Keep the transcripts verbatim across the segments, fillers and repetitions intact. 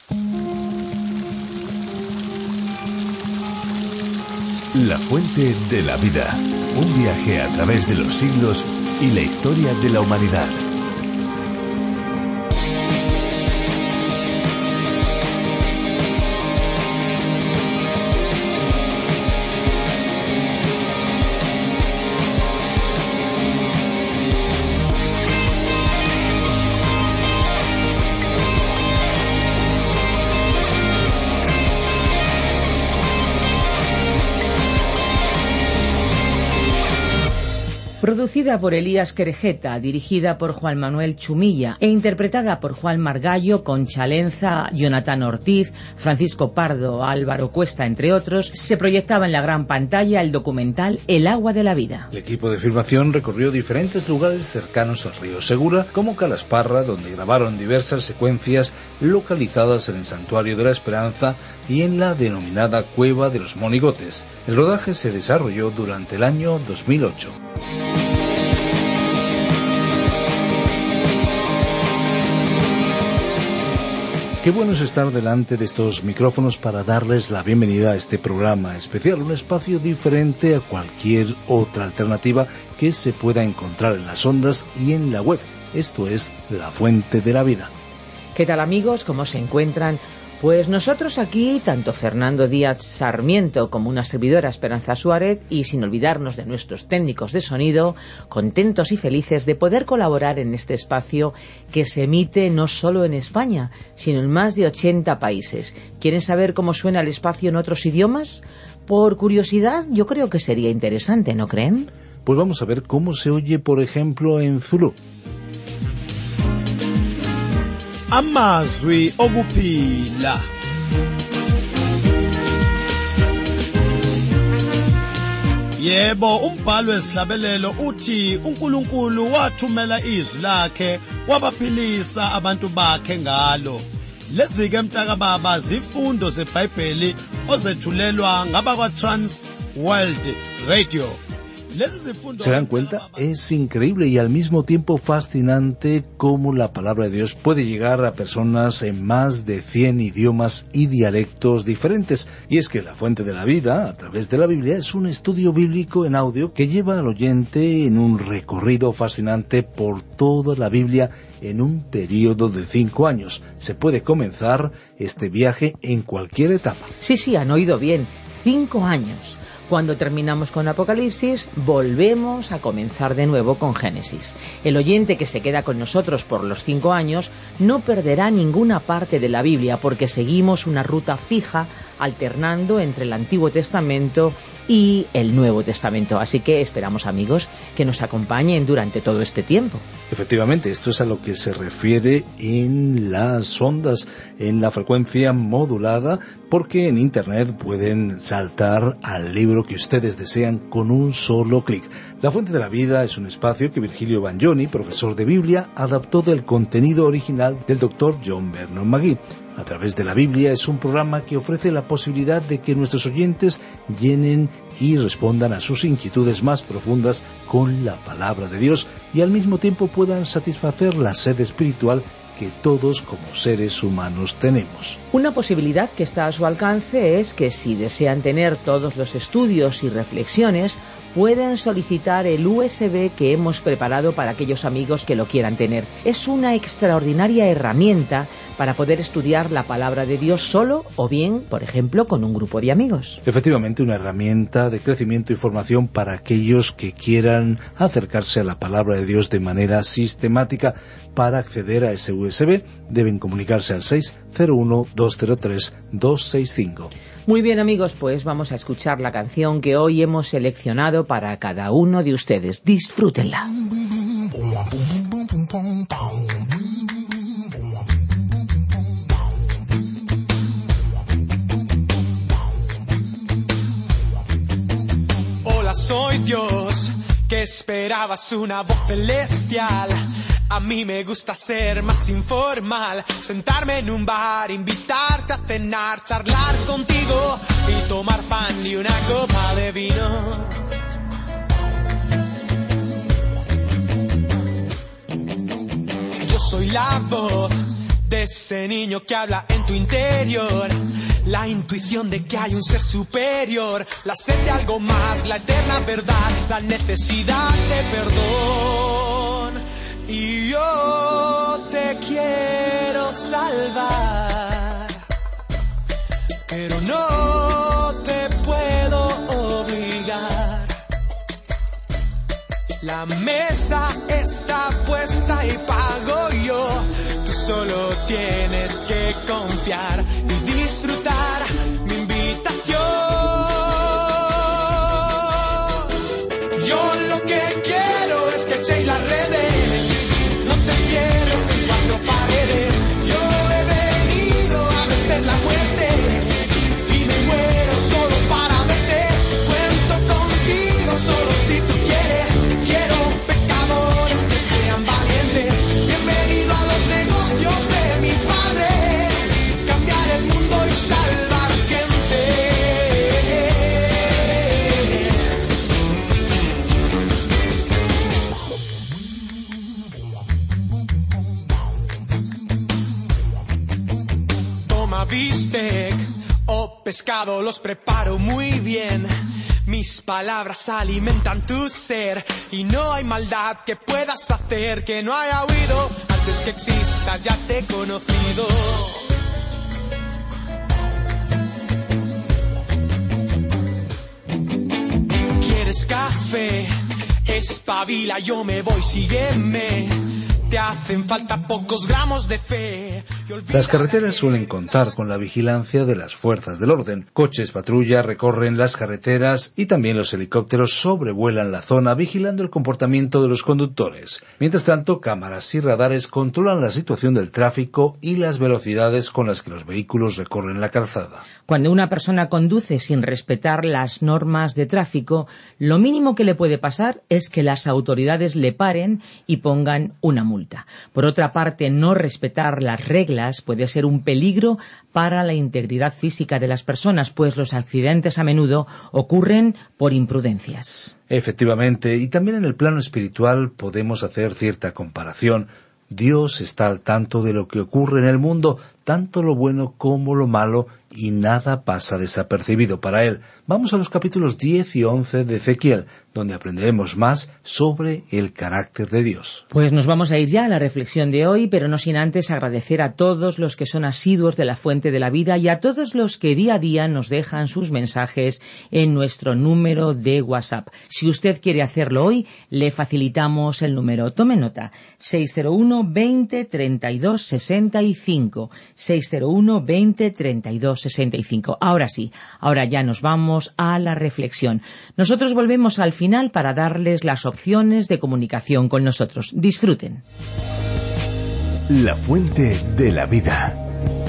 La fuente de la vida. Un viaje a través de los siglos y la historia de la humanidad. Producida por Elías Querejeta, dirigida por Juan Manuel Chumilla e interpretada por Juan Margallo, Concha Lenza, Jonathan Ortiz, Francisco Pardo, Álvaro Cuesta, entre otros, se proyectaba en la gran pantalla el documental El agua de la vida. El equipo de filmación recorrió diferentes lugares cercanos al río Segura, como Calasparra, donde grabaron diversas secuencias localizadas en el Santuario de la Esperanza y en la denominada Cueva de los Monigotes. El rodaje se desarrolló durante el año dos mil ocho. Qué bueno es estar delante de estos micrófonos para darles la bienvenida a este programa especial, un espacio diferente a cualquier otra alternativa que se pueda encontrar en las ondas y en la web. Esto es La Fuente de la Vida. ¿Qué tal, amigos? ¿Cómo se encuentran? Pues nosotros aquí, tanto Fernando Díaz Sarmiento como una servidora Esperanza Suárez, y sin olvidarnos de nuestros técnicos de sonido, contentos y felices de poder colaborar en este espacio que se emite no solo en España, sino en más de ochenta países. ¿Quieren saber cómo suena el espacio en otros idiomas? Por curiosidad, yo creo que sería interesante, ¿no creen? Pues vamos a ver cómo se oye, por ejemplo, en Zulú. Amazwi okuphila. Yebo, umbhalo wesihlabelelo uthi uNkulunkulu wathumela izwi lakhe wabaphilisa abantu bakhe ngalo. Lezi ke mntaka baba zifundo zeBhayibheli ozethulelwa ngabakwa Trans World Radio. ¿Se dan cuenta? Es increíble y al mismo tiempo fascinante cómo la palabra de Dios puede llegar a personas en más de cien idiomas y dialectos diferentes. Y es que La Fuente de la Vida, a través de la Biblia, es un estudio bíblico en audio que lleva al oyente en un recorrido fascinante por toda la Biblia en un periodo de cinco años. Se puede comenzar este viaje en cualquier etapa. Sí, sí, han oído bien. Cinco años. Cuando terminamos con Apocalipsis, volvemos a comenzar de nuevo con Génesis. El oyente que se queda con nosotros por los cinco años no perderá ninguna parte de la Biblia porque seguimos una ruta fija alternando entre el Antiguo Testamento y el Nuevo Testamento. Así que esperamos, amigos, que nos acompañen durante todo este tiempo. Efectivamente, esto es a lo que se refiere en las ondas, en la frecuencia modulada, porque en Internet pueden saltar al libro que ustedes desean con un solo clic. La Fuente de la Vida es un espacio que Virgilio Bagnoni, profesor de Biblia, adaptó del contenido original del doctor John Vernon McGee. A través de la Biblia es un programa que ofrece la posibilidad de que nuestros oyentes llenen y respondan a sus inquietudes más profundas con la palabra de Dios y al mismo tiempo puedan satisfacer la sed espiritual que todos como seres humanos tenemos. Una posibilidad que está a su alcance es que si desean tener todos los estudios y reflexiones, pueden solicitar el U S B que hemos preparado para aquellos amigos que lo quieran tener. Es una extraordinaria herramienta para poder estudiar la palabra de Dios solo o bien, por ejemplo, con un grupo de amigos. Efectivamente, una herramienta de crecimiento y formación para aquellos que quieran acercarse a la palabra de Dios de manera sistemática. Para acceder a ese U S B deben comunicarse al seis cero uno, dos cero tres, dos seis cinco. Muy bien, amigos, pues vamos a escuchar la canción que hoy hemos seleccionado para cada uno de ustedes. Disfrútenla. Hola, soy Dios, que esperabas una voz celestial. A mí me gusta ser más informal, sentarme en un bar, invitarte a cenar, charlar contigo y tomar pan y una copa de vino. Yo soy la voz de ese niño que habla en tu interior. La intuición de que hay un ser superior, la sed de algo más, la eterna verdad, la necesidad de perdón. Y yo te quiero salvar, pero no te puedo obligar. La mesa está puesta y pago yo. Tú solo tienes que confiar y disfrutar mi invitación. Yo lo que quiero es que echéis las redes, no te pierdas en cuatro paredes. Yo he venido a vencer la muerte y me muero solo para verte. Cuento contigo solo si tú quieres. Quiero pecadores que sean valientes. Bienvenido a los negocios de mi padre, cambiar el mundo y salvar gente. Toma bistec o pescado, los preparo muy bien. Mis palabras alimentan tu ser y no hay maldad que puedas hacer que no haya oído. Antes que existas ya te he conocido. ¿Quieres café? Espabila, yo me voy, sígueme. Te hacen falta pocos gramos de fe. Las carreteras suelen contar con la vigilancia de las fuerzas del orden. Coches patrulla recorren las carreteras y también los helicópteros sobrevuelan la zona vigilando el comportamiento de los conductores. Mientras tanto, cámaras y radares controlan la situación del tráfico y las velocidades con las que los vehículos recorren la calzada. Cuando una persona conduce sin respetar las normas de tráfico, lo mínimo que le puede pasar es que las autoridades le paren y pongan una multa. Por otra parte, no respetar las reglas puede ser un peligro para la integridad física de las personas, pues los accidentes a menudo ocurren por imprudencias. Efectivamente, y también en el plano espiritual podemos hacer cierta comparación. Dios está al tanto de lo que ocurre en el mundo, tanto lo bueno como lo malo, y nada pasa desapercibido para Él. Vamos a los capítulos diez y once de Ezequiel, donde aprenderemos más sobre el carácter de Dios. Pues nos vamos a ir ya a la reflexión de hoy, pero no sin antes agradecer a todos los que son asiduos de la Fuente de la Vida y a todos los que día a día nos dejan sus mensajes en nuestro número de WhatsApp. Si usted quiere hacerlo hoy, le facilitamos el número. Tome nota: seis cero uno, veinte, treinta y dos, sesenta y cinco. seis cero uno, veinte, treinta y dos, sesenta y cinco. Ahora sí, ahora ya nos vamos a la reflexión. Nosotros volvemos al final para darles las opciones de comunicación con nosotros. Disfruten. La Fuente de la Vida.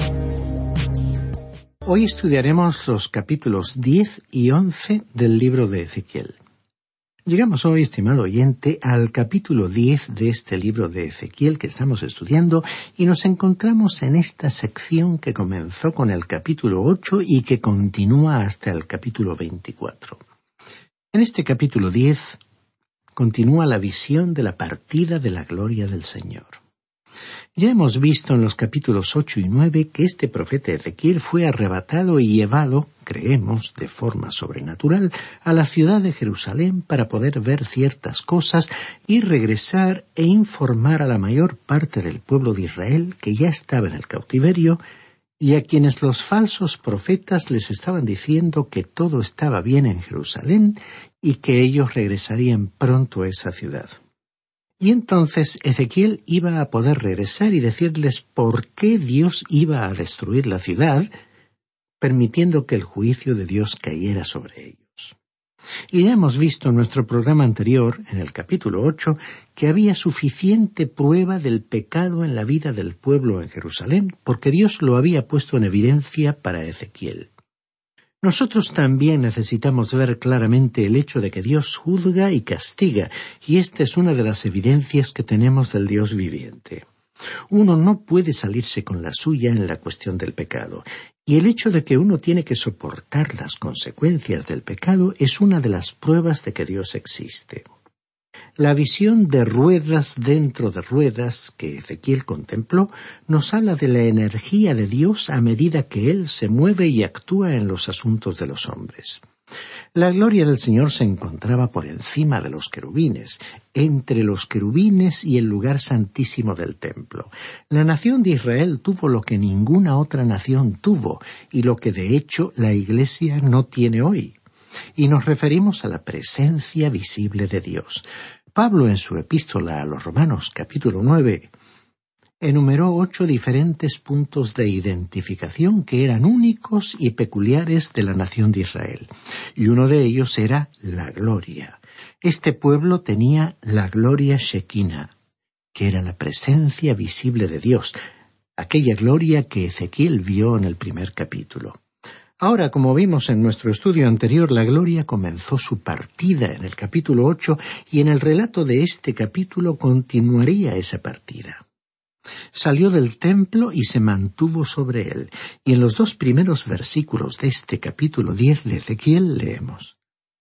Hoy estudiaremos los capítulos diez y once del libro de Ezequiel. Llegamos hoy, estimado oyente, al capítulo diez de este libro de Ezequiel que estamos estudiando y nos encontramos en esta sección que comenzó con el capítulo ocho y que continúa hasta el capítulo veinticuatro. En este capítulo diez continúa la visión de la partida de la gloria del Señor. Ya hemos visto en los capítulos ocho y nueve que este profeta Ezequiel fue arrebatado y llevado, creemos, de forma sobrenatural, a la ciudad de Jerusalén para poder ver ciertas cosas y regresar e informar a la mayor parte del pueblo de Israel que ya estaba en el cautiverio y a quienes los falsos profetas les estaban diciendo que todo estaba bien en Jerusalén y que ellos regresarían pronto a esa ciudad. Y entonces Ezequiel iba a poder regresar y decirles por qué Dios iba a destruir la ciudad, permitiendo que el juicio de Dios cayera sobre ellos. Y ya hemos visto en nuestro programa anterior, en el capítulo ocho, que había suficiente prueba del pecado en la vida del pueblo en Jerusalén, porque Dios lo había puesto en evidencia para Ezequiel. Nosotros también necesitamos ver claramente el hecho de que Dios juzga y castiga, y esta es una de las evidencias que tenemos del Dios viviente. Uno no puede salirse con la suya en la cuestión del pecado, y el hecho de que uno tiene que soportar las consecuencias del pecado es una de las pruebas de que Dios existe. La visión de ruedas dentro de ruedas que Ezequiel contempló nos habla de la energía de Dios a medida que Él se mueve y actúa en los asuntos de los hombres. La gloria del Señor se encontraba por encima de los querubines, entre los querubines y el lugar santísimo del templo. La nación de Israel tuvo lo que ninguna otra nación tuvo, y lo que de hecho la Iglesia no tiene hoy. Y nos referimos a la presencia visible de Dios. Pablo, en su epístola a los Romanos, capítulo nueve, enumeró ocho diferentes puntos de identificación que eran únicos y peculiares de la nación de Israel. Y uno de ellos era la gloria. Este pueblo tenía la gloria Shekinah, que era la presencia visible de Dios, aquella gloria que Ezequiel vio en el primer capítulo. Ahora, como vimos en nuestro estudio anterior, la gloria comenzó su partida en el capítulo ocho y en el relato de este capítulo continuaría esa partida. Salió del templo y se mantuvo sobre él, y en los dos primeros versículos de este capítulo diez de Ezequiel leemos: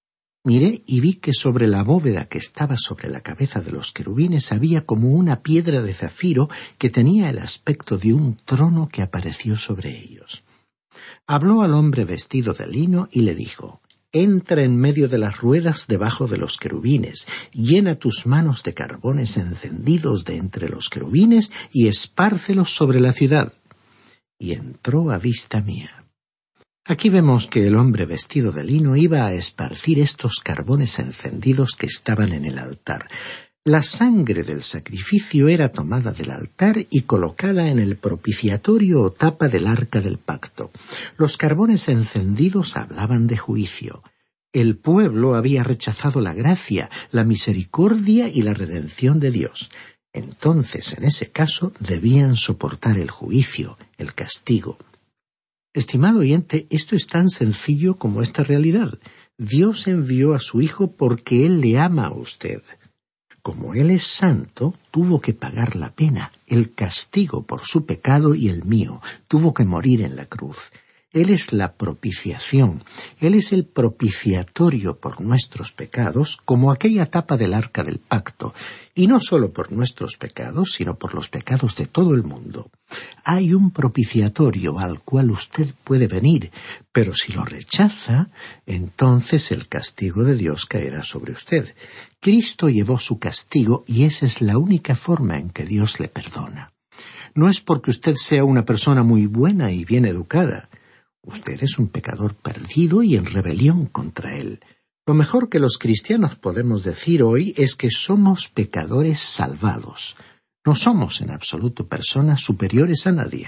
Miré y vi que sobre la bóveda que estaba sobre la cabeza de los querubines había como una piedra de zafiro que tenía el aspecto de un trono que apareció sobre ellos. Habló al hombre vestido de lino y le dijo: Entra en medio de las ruedas debajo de los querubines, llena tus manos de carbones encendidos de entre los querubines y espárcelos sobre la ciudad. Y entró a vista mía. Aquí vemos que el hombre vestido de lino iba a esparcir estos carbones encendidos que estaban en el altar. La sangre del sacrificio era tomada del altar y colocada en el propiciatorio o tapa del arca del pacto. Los carbones encendidos hablaban de juicio. El pueblo había rechazado la gracia, la misericordia y la redención de Dios. Entonces, en ese caso, debían soportar el juicio, el castigo. Estimado oyente, esto es tan sencillo como esta realidad. Dios envió a su Hijo porque Él le ama a usted. Como Él es santo, tuvo que pagar la pena, el castigo por su pecado y el mío. Tuvo que morir en la cruz. Él es la propiciación. Él es el propiciatorio por nuestros pecados, como aquella tapa del arca del pacto. Y no solo por nuestros pecados, sino por los pecados de todo el mundo. Hay un propiciatorio al cual usted puede venir, pero si lo rechaza, entonces el castigo de Dios caerá sobre usted. Cristo llevó su castigo y esa es la única forma en que Dios le perdona. No es porque usted sea una persona muy buena y bien educada. Usted es un pecador perdido y en rebelión contra Él. Lo mejor que los cristianos podemos decir hoy es que somos pecadores salvados. No somos en absoluto personas superiores a nadie.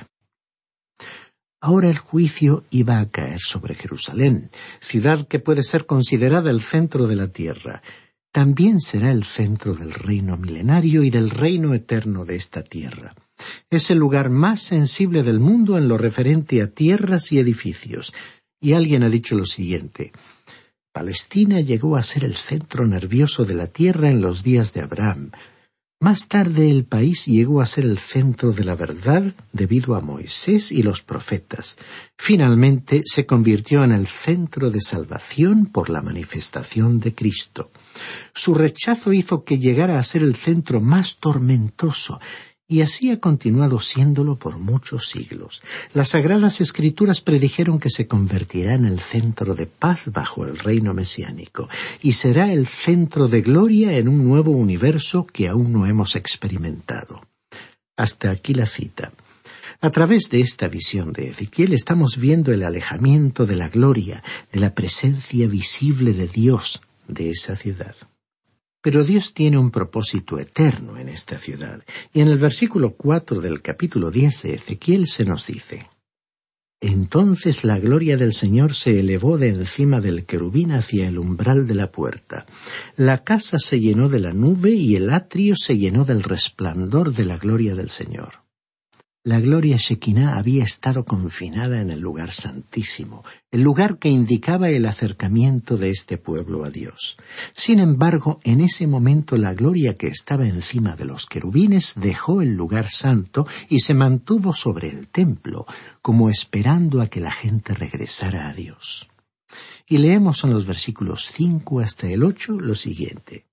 Ahora el juicio iba a caer sobre Jerusalén, ciudad que puede ser considerada el centro de la tierra. También será el centro del reino milenario y del reino eterno de esta tierra. Es el lugar más sensible del mundo en lo referente a tierras y edificios. Y alguien ha dicho lo siguiente: Palestina llegó a ser el centro nervioso de la tierra en los días de Abraham. Más tarde el país llegó a ser el centro de la verdad debido a Moisés y los profetas. Finalmente se convirtió en el centro de salvación por la manifestación de Cristo. Su rechazo hizo que llegara a ser el centro más tormentoso, y así ha continuado siéndolo por muchos siglos. Las Sagradas Escrituras predijeron que se convertirá en el centro de paz bajo el reino mesiánico, y será el centro de gloria en un nuevo universo que aún no hemos experimentado. Hasta aquí la cita. A través de esta visión de Ezequiel estamos viendo el alejamiento de la gloria, de la presencia visible de Dios, de esa ciudad. Pero Dios tiene un propósito eterno en esta ciudad, y en el versículo cuatro del capítulo diez de Ezequiel se nos dice: Entonces la gloria del Señor se elevó de encima del querubín hacia el umbral de la puerta. La casa se llenó de la nube y el atrio se llenó del resplandor de la gloria del Señor. La gloria Shekinah había estado confinada en el lugar santísimo, el lugar que indicaba el acercamiento de este pueblo a Dios. Sin embargo, en ese momento la gloria que estaba encima de los querubines dejó el lugar santo y se mantuvo sobre el templo, como esperando a que la gente regresara a Dios. Y leemos en los versículos cinco hasta el ocho lo siguiente: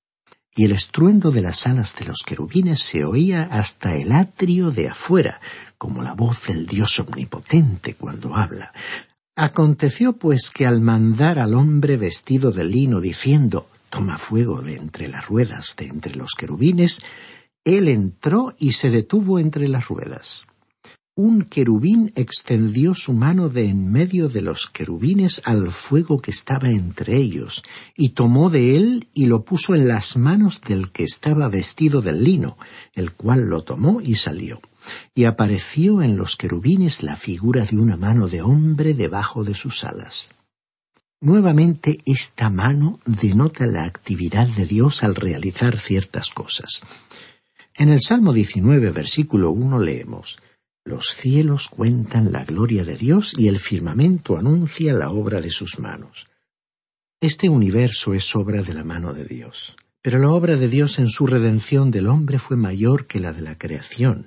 y el estruendo de las alas de los querubines se oía hasta el atrio de afuera, como la voz del Dios omnipotente cuando habla. Aconteció pues que al mandar al hombre vestido de lino diciendo, toma fuego de entre las ruedas de entre los querubines, él entró y se detuvo entre las ruedas. Un querubín extendió su mano de en medio de los querubines al fuego que estaba entre ellos, y tomó de él y lo puso en las manos del que estaba vestido del lino, el cual lo tomó y salió. Y apareció en los querubines la figura de una mano de hombre debajo de sus alas. Nuevamente esta mano denota la actividad de Dios al realizar ciertas cosas. En el Salmo diecinueve, versículo uno leemos: los cielos cuentan la gloria de Dios y el firmamento anuncia la obra de sus manos. Este universo es obra de la mano de Dios, pero la obra de Dios en su redención del hombre fue mayor que la de la creación.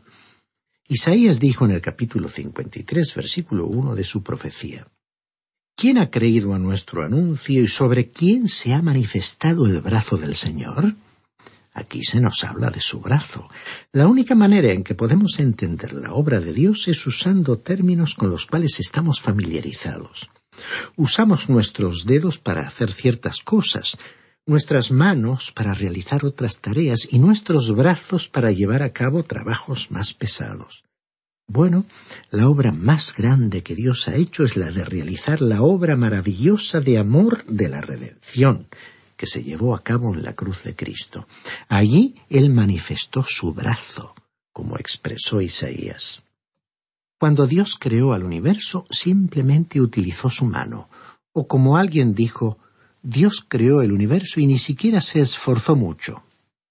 Isaías dijo en el capítulo cincuenta y tres, versículo uno de su profecía: ¿quién ha creído a nuestro anuncio y sobre quién se ha manifestado el brazo del Señor? Aquí se nos habla de su brazo. La única manera en que podemos entender la obra de Dios es usando términos con los cuales estamos familiarizados. Usamos nuestros dedos para hacer ciertas cosas, nuestras manos para realizar otras tareas y nuestros brazos para llevar a cabo trabajos más pesados. Bueno, la obra más grande que Dios ha hecho es la de realizar la obra maravillosa de amor de la redención, que se llevó a cabo en la cruz de Cristo. Allí Él manifestó su brazo, como expresó Isaías. Cuando Dios creó al universo, simplemente utilizó su mano, o como alguien dijo, Dios creó el universo y ni siquiera se esforzó mucho.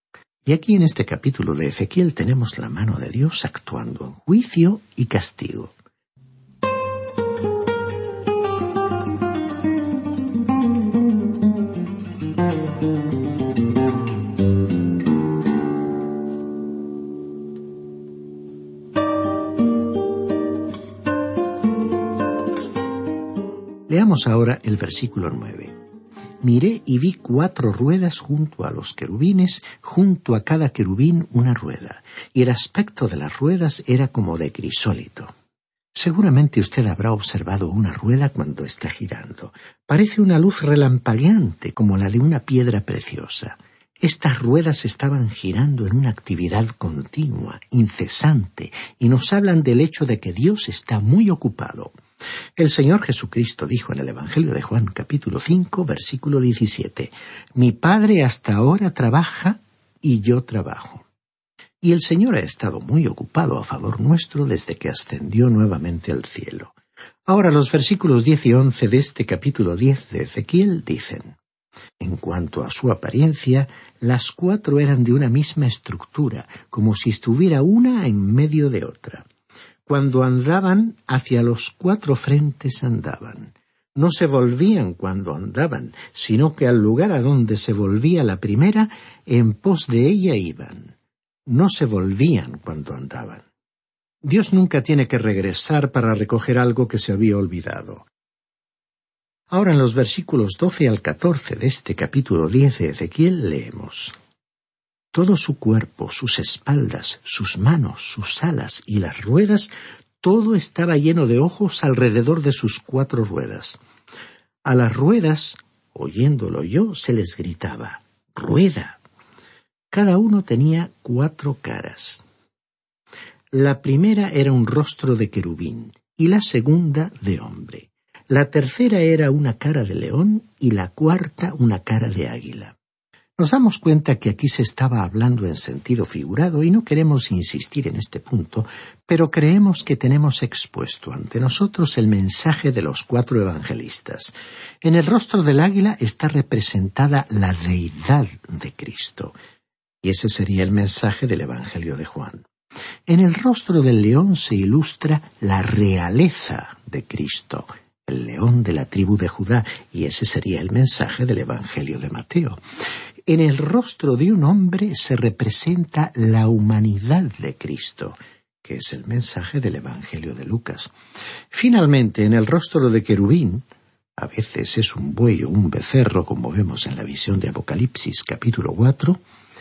Y aquí en este capítulo de Ezequiel tenemos la mano de Dios actuando en juicio y castigo. Leamos ahora el versículo nueve. Miré y vi cuatro ruedas junto a los querubines, junto a cada querubín una rueda, y el aspecto de las ruedas era como de crisólito. Seguramente usted habrá observado una rueda cuando está girando. Parece una luz relampagueante como la de una piedra preciosa. Estas ruedas estaban girando en una actividad continua, incesante, y nos hablan del hecho de que Dios está muy ocupado. El Señor Jesucristo dijo en el Evangelio de Juan, capítulo cinco, versículo diecisiete, «Mi Padre hasta ahora trabaja y yo trabajo». Y el Señor ha estado muy ocupado a favor nuestro desde que ascendió nuevamente al cielo. Ahora los versículos diez y once de este capítulo diez de Ezequiel dicen: en cuanto a su apariencia, las cuatro eran de una misma estructura, como si estuviera una en medio de otra. Cuando andaban, hacia los cuatro frentes andaban. No se volvían cuando andaban, sino que al lugar a donde se volvía la primera, en pos de ella iban. No se volvían cuando andaban. Dios nunca tiene que regresar para recoger algo que se había olvidado. Ahora en los versículos doce al catorce de este capítulo diez de Ezequiel leemos: todo su cuerpo, sus espaldas, sus manos, sus alas y las ruedas, todo estaba lleno de ojos alrededor de sus cuatro ruedas. A las ruedas, oyéndolo yo, se les gritaba: ¡rueda! Cada uno tenía cuatro caras. La primera era un rostro de querubín y la segunda de hombre. La tercera era una cara de león y la cuarta una cara de águila. Nos damos cuenta que aquí se estaba hablando en sentido figurado y no queremos insistir en este punto, pero creemos que tenemos expuesto ante nosotros el mensaje de los cuatro evangelistas. En el rostro del águila está representada la deidad de Cristo, y ese sería el mensaje del Evangelio de Juan. En el rostro del león se ilustra la realeza de Cristo, el león de la tribu de Judá, y ese sería el mensaje del Evangelio de Mateo. En el rostro de un hombre se representa la humanidad de Cristo, que es el mensaje del Evangelio de Lucas. Finalmente, en el rostro de querubín, a veces es un buey o un becerro, como vemos en la visión de Apocalipsis capítulo cuatro,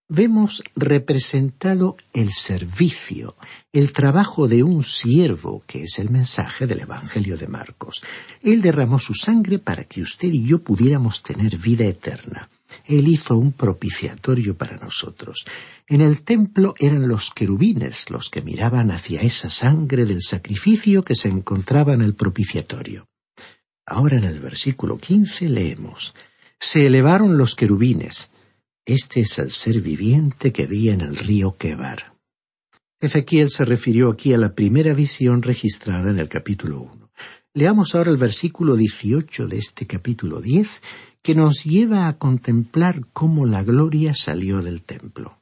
vemos representado el servicio, el trabajo de un siervo, que es el mensaje del Evangelio de Marcos. Él derramó su sangre para que usted y yo pudiéramos tener vida eterna. Él hizo un propiciatorio para nosotros. En el templo eran los querubines los que miraban hacia esa sangre del sacrificio que se encontraba en el propiciatorio. Ahora en el versículo quince leemos: se elevaron los querubines. Este es el ser viviente que vi en el río Quebar. Ezequiel se refirió aquí a la primera visión registrada en el capítulo uno. Leamos ahora el versículo dieciocho de este capítulo diez, que nos lleva a contemplar cómo la gloria salió del templo.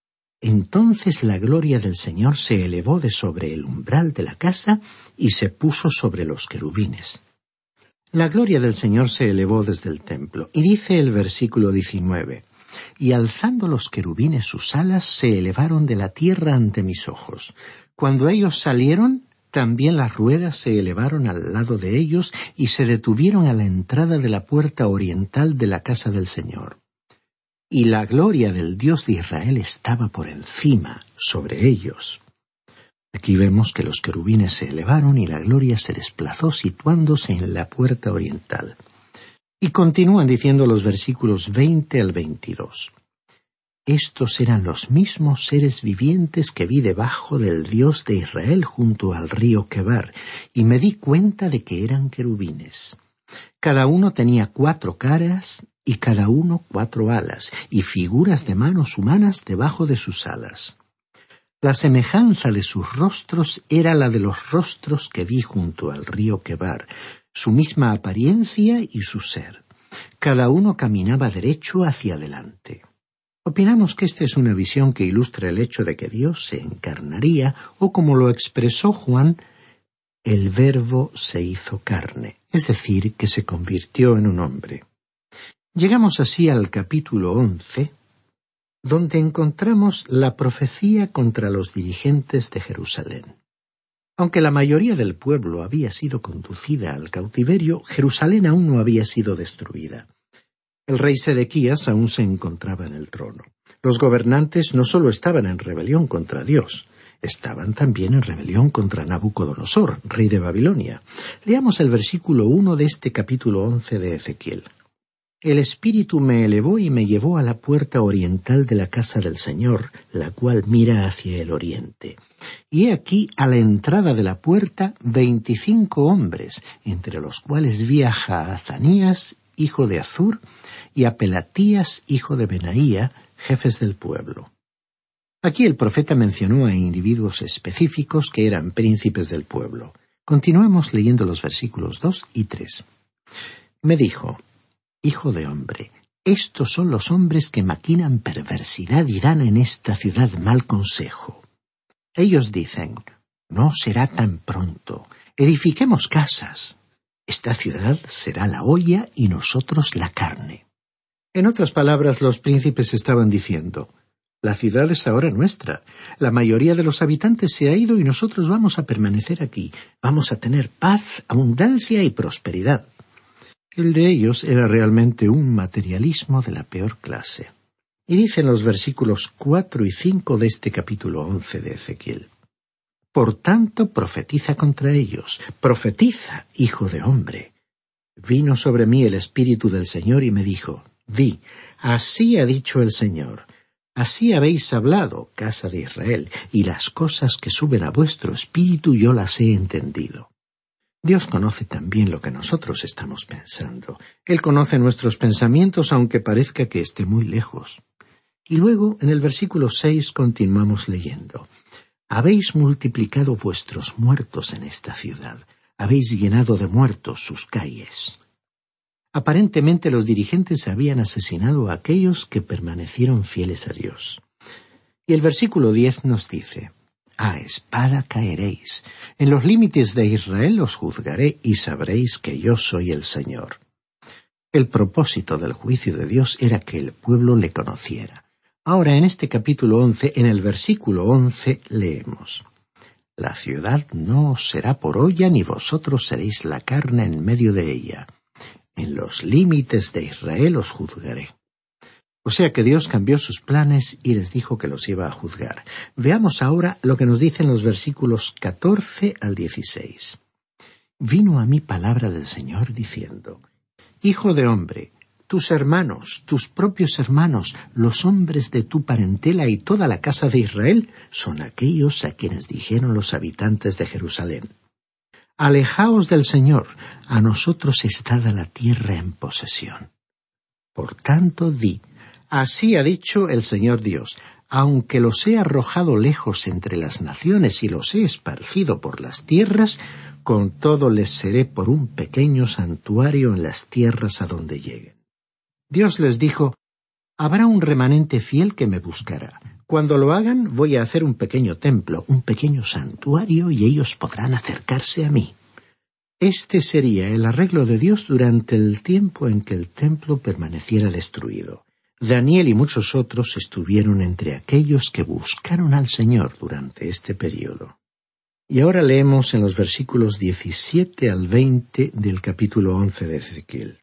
Entonces la gloria del Señor se elevó de sobre el umbral de la casa y se puso sobre los querubines. La gloria del Señor se elevó desde el templo, y dice el versículo diecinueve: y alzando los querubines sus alas, se elevaron de la tierra ante mis ojos. Cuando ellos salieron, también las ruedas se elevaron al lado de ellos y se detuvieron a la entrada de la puerta oriental de la casa del Señor. Y la gloria del Dios de Israel estaba por encima, sobre ellos. Aquí vemos que los querubines se elevaron y la gloria se desplazó situándose en la puerta oriental. Y continúan diciendo los versículos veinte al veintidós. Estos eran los mismos seres vivientes que vi debajo del Dios de Israel junto al río Quebar, y me di cuenta de que eran querubines. Cada uno tenía cuatro caras, y cada uno cuatro alas, y figuras de manos humanas debajo de sus alas. La semejanza de sus rostros era la de los rostros que vi junto al río Quebar, su misma apariencia y su ser. Cada uno caminaba derecho hacia adelante. Opinamos que esta es una visión que ilustra el hecho de que Dios se encarnaría, o como lo expresó Juan, el Verbo se hizo carne, es decir, que se convirtió en un hombre. Llegamos así al capítulo once, donde encontramos la profecía contra los dirigentes de Jerusalén. Aunque la mayoría del pueblo había sido conducida al cautiverio, Jerusalén aún no había sido destruida. El rey Sedequías aún se encontraba en el trono. Los gobernantes no solo estaban en rebelión contra Dios, estaban también en rebelión contra Nabucodonosor, rey de Babilonia. Leamos el versículo uno de este capítulo once de Ezequiel. El Espíritu me elevó y me llevó a la puerta oriental de la casa del Señor, la cual mira hacia el oriente. Y he aquí, a la entrada de la puerta, veinticinco hombres, entre los cuales vi a Jaazanías, hijo de Azur, y a Pelatías, hijo de Benaía, jefes del pueblo. Aquí el profeta mencionó a individuos específicos que eran príncipes del pueblo. Continuemos leyendo los versículos dos y tres. Me dijo: Hijo de hombre, estos son los hombres que maquinan perversidad y dan en esta ciudad mal consejo. Ellos dicen: no será tan pronto, edifiquemos casas. Esta ciudad será la olla y nosotros la carne. En otras palabras, los príncipes estaban diciendo: la ciudad es ahora nuestra, la mayoría de los habitantes se ha ido y nosotros vamos a permanecer aquí, vamos a tener paz, abundancia y prosperidad. El de ellos era realmente un materialismo de la peor clase. Y dicen los versículos cuatro y cinco de este capítulo once de Ezequiel: Por tanto, profetiza contra ellos, profetiza, hijo de hombre. Vino sobre mí el Espíritu del Señor y me dijo: Di, así ha dicho el Señor, así habéis hablado, casa de Israel, y las cosas que suben a vuestro espíritu yo las he entendido. Dios conoce también lo que nosotros estamos pensando. Él conoce nuestros pensamientos aunque parezca que esté muy lejos. Y luego, en el versículo seis, continuamos leyendo: Habéis multiplicado vuestros muertos en esta ciudad, habéis llenado de muertos sus calles. Aparentemente los dirigentes habían asesinado a aquellos que permanecieron fieles a Dios. Y el versículo diez nos dice: A espada caeréis. En los límites de Israel os juzgaré y sabréis que yo soy el Señor. El propósito del juicio de Dios era que el pueblo le conociera. Ahora, en este capítulo once, en el versículo once, leemos: La ciudad no os será por olla, ni vosotros seréis la carne en medio de ella. En los límites de Israel os juzgaré. O sea que Dios cambió sus planes y les dijo que los iba a juzgar. Veamos ahora lo que nos dicen los versículos catorce al dieciséis. Vino a mí palabra del Señor diciendo: Hijo de hombre, tus hermanos, tus propios hermanos, los hombres de tu parentela y toda la casa de Israel, son aquellos a quienes dijeron los habitantes de Jerusalén: Alejaos del Señor, a nosotros es dada la tierra en posesión. Por tanto, di: Así ha dicho el Señor Dios: aunque los he arrojado lejos entre las naciones y los he esparcido por las tierras, con todo les seré por un pequeño santuario en las tierras a donde lleguen. Dios les dijo: habrá un remanente fiel que me buscará. Cuando lo hagan, voy a hacer un pequeño templo, un pequeño santuario, y ellos podrán acercarse a mí. Este sería el arreglo de Dios durante el tiempo en que el templo permaneciera destruido. Daniel y muchos otros estuvieron entre aquellos que buscaron al Señor durante este periodo. Y ahora leemos en los versículos diecisiete al veinte del capítulo once de Ezequiel.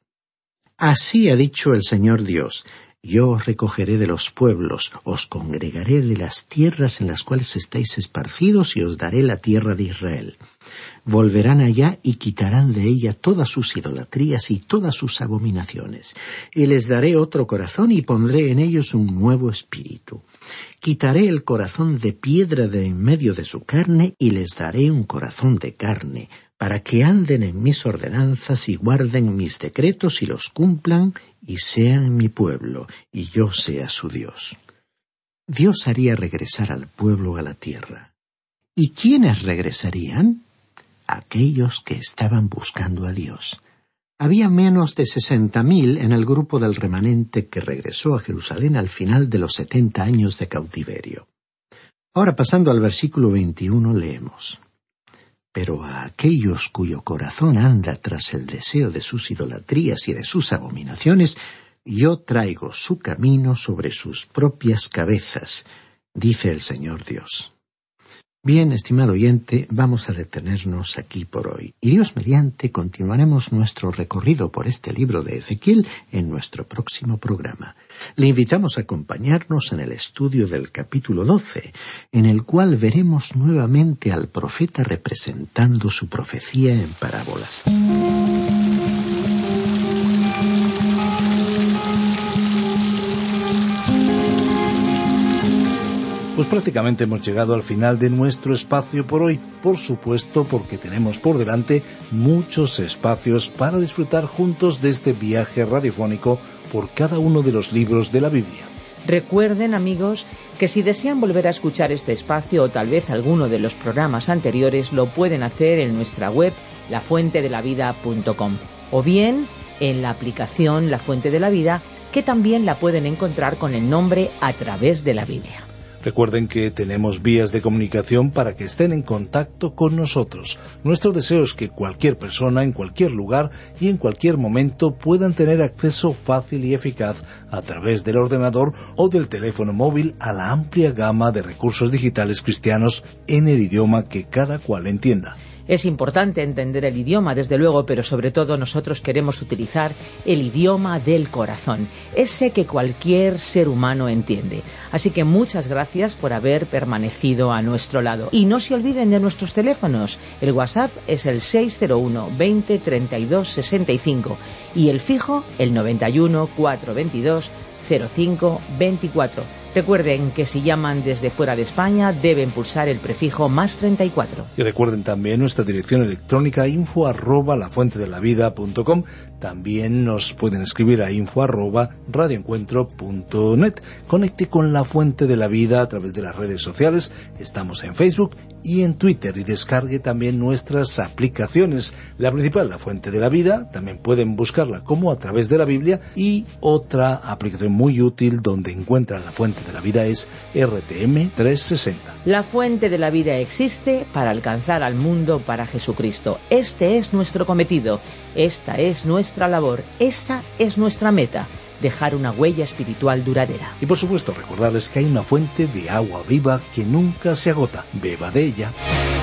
Así ha dicho el Señor Dios: yo os recogeré de los pueblos, os congregaré de las tierras en las cuales estáis esparcidos y os daré la tierra de Israel. Volverán allá y quitarán de ella todas sus idolatrías y todas sus abominaciones. Y les daré otro corazón y pondré en ellos un nuevo espíritu. Quitaré el corazón de piedra de en medio de su carne y les daré un corazón de carne, para que anden en mis ordenanzas y guarden mis decretos y los cumplan, y sean mi pueblo, y yo sea su Dios. Dios haría regresar al pueblo a la tierra. ¿Y quiénes regresarían? Aquellos que estaban buscando a Dios. Había menos de sesenta mil en el grupo del remanente que regresó a Jerusalén al final de los setenta años de cautiverio. Ahora, pasando al versículo veintiuno, leemos: Pero a aquellos cuyo corazón anda tras el deseo de sus idolatrías y de sus abominaciones, yo traigo su camino sobre sus propias cabezas, dice el Señor Dios. Bien, estimado oyente, vamos a detenernos aquí por hoy. Y Dios mediante continuaremos nuestro recorrido por este libro de Ezequiel en nuestro próximo programa. Le invitamos a acompañarnos en el estudio del capítulo doce, en el cual veremos nuevamente al profeta representando su profecía en parábolas. Pues prácticamente hemos llegado al final de nuestro espacio por hoy, por supuesto porque tenemos por delante muchos espacios para disfrutar juntos de este viaje radiofónico por cada uno de los libros de la Biblia. Recuerden, amigos, que si desean volver a escuchar este espacio o tal vez alguno de los programas anteriores, lo pueden hacer en nuestra web la fuente de la vida punto com o bien en la aplicación La Fuente de la Vida, que también la pueden encontrar con el nombre A Través de la Biblia. Recuerden que tenemos vías de comunicación para que estén en contacto con nosotros. Nuestro deseo es que cualquier persona, en cualquier lugar y en cualquier momento puedan tener acceso fácil y eficaz a través del ordenador o del teléfono móvil a la amplia gama de recursos digitales cristianos en el idioma que cada cual entienda. Es importante entender el idioma, desde luego, pero sobre todo nosotros queremos utilizar el idioma del corazón, ese que cualquier ser humano entiende. Así que muchas gracias por haber permanecido a nuestro lado. Y no se olviden de nuestros teléfonos. El WhatsApp es el seis cero uno, veinte, treinta y dos, sesenta y cinco y el fijo el noventa y uno, cuatrocientos veintidós, cero cinco veinticuatro. Recuerden que si llaman desde fuera de España deben pulsar el prefijo más treinta y cuatro. Y recuerden también nuestra dirección electrónica info arroba la fuente de la vida punto com. También nos pueden escribir a info arroba radioencuentro punto net. Conecte con La Fuente de la Vida a través de las redes sociales. Estamos en Facebook y en Twitter, y descargue también nuestras aplicaciones. La principal, La Fuente de la Vida, también pueden buscarla como A Través de la Biblia, y otra aplicación muy útil donde encuentran La Fuente de la Vida es R T M trescientos sesenta. La Fuente de la Vida existe para alcanzar al mundo para Jesucristo. Este es nuestro cometido, esta es nuestra labor, esa es nuestra meta: dejar una huella espiritual duradera. Y por supuesto recordarles que hay una fuente de agua viva que nunca se agota. Beba de ella.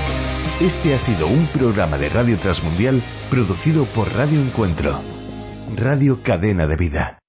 Este ha sido un programa de Radio Transmundial producido por Radio Encuentro, Radio Cadena de Vida.